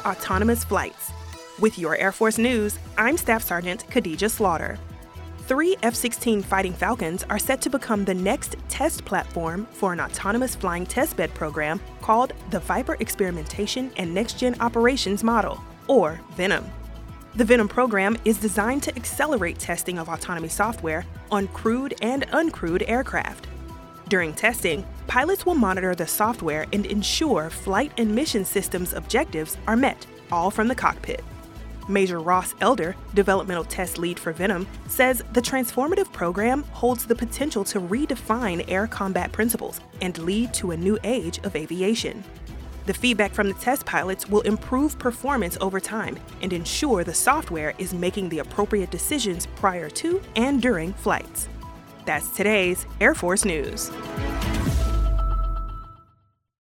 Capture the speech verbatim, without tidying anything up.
autonomous flights. With your Air Force News, I'm Staff Sergeant Khadijah Slaughter. Three F sixteen Fighting Falcons are set to become the next test platform for an autonomous flying testbed program called the Viper Experimentation and Next Gen Operations Model, or VENOM. The VENOM program is designed to accelerate testing of autonomy software on crewed and uncrewed aircraft. During testing, pilots will monitor the software and ensure flight and mission systems objectives are met, all from the cockpit. Major Ross Elder, developmental test lead for VENOM, says the transformative program holds the potential to redefine air combat principles and lead to a new age of aviation. The feedback from the test pilots will improve performance over time and ensure the software is making the appropriate decisions prior to and during flights. That's today's Air Force News.